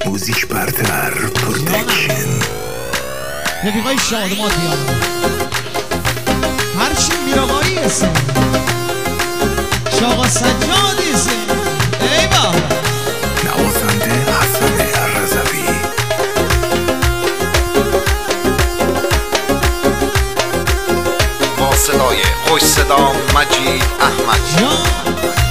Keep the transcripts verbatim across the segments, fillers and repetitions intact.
موزیک برتر پروتکشن. رفیقای شادمات بیان هرچی میراغایی هستن شاقا سجادی هستن. ای بابا نوازنده حسن رضوی. با صدای خوش صدا مجید احمد جان.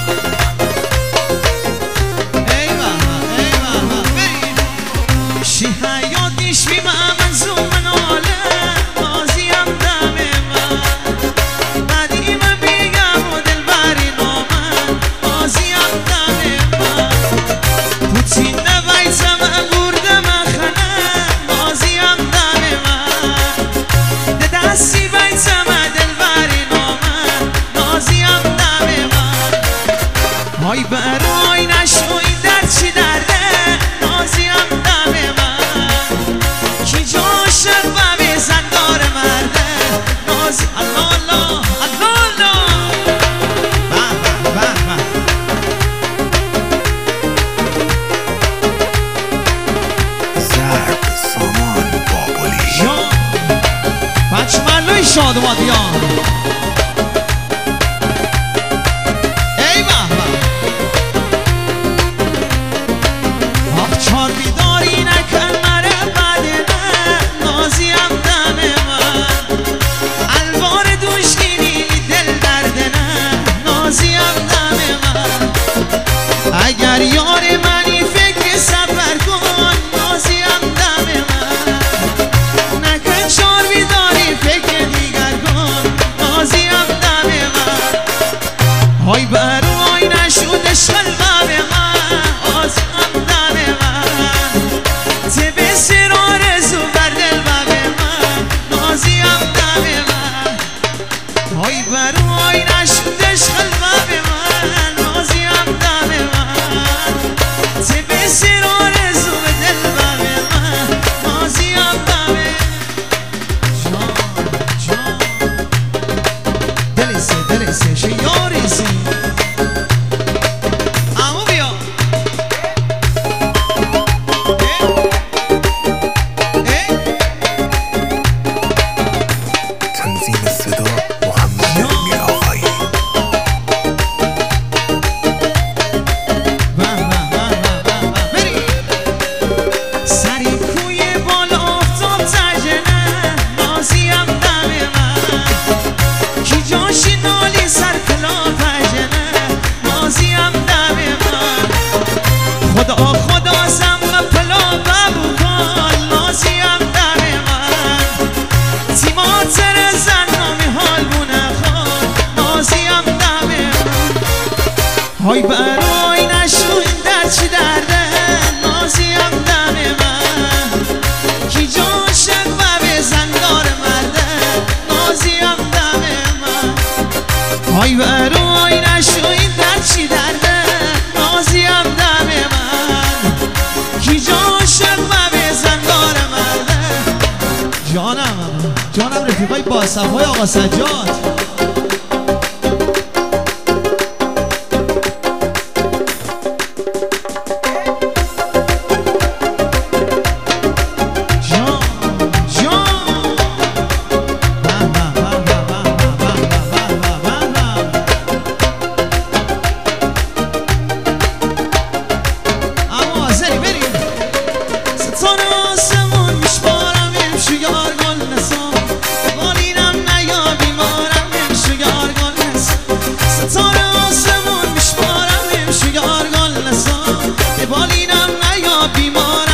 ای بابا ای بابا بریم شی حیاتیش بی من زومن آله بازیم دم من بعدی من بیگم و دل بری نامن بازیم دم من پوتین نویزم برده من خنه بازیم دم من ده دستی ویزم دل بری نامن بازیم دم من های برای نشوی در چی درده بازیم دم من کی جاشق و به زندار مرده نازی الله الله الله الله به به به ضرب سامان بابلی. جان بچه ملوی شادماتیان. ای به به آخ چار بیداری نکن مره بدنه نازیم دم من الوار دوشگینی دل دردنه نازیم دم من اگر یار منی فکر سفر کن نازیم دم من نکن چار بیداری فکر دیگر کن نازیم دم من های برای نشود شلوه به من آزم دم من تبه سر آرزو بر دل و به من نازیم دم من های برای نشود شلوه به من نازیم دم من تبه سر آرزو به دل و به من نازیم دم جان جان دلسه دلسه شیارسه امو بیا تنظیم صدا محمد میراغایی. سری کوی بالا آفتاب تجنه نازیم دم من کی جاشی نالی سر کلا تجنه نازیم دم من خدا خدا زم و پلا ببو کن نازیم دم من تیما تر زن نامی حال بونه خان نازیم دم من های برای نشوین در چی درده نازیم دم من کی جاشق و به زندار مرده نازیم دم من های برای نشوین در چی درده نازیم دم من کی جاشق و به زندار مرده. جانم جانم رفیقای باصفای آقا سجاد. جان جان به به به به به به به به به. اما حاضری بریم ستاره آسمون میشمارم امشو یار گل نسام بالینم نیا بیمارم امشو یار گل نسام ستاره آسمون میشمارم امشو یار گل نسام بالینم نیا بیمارم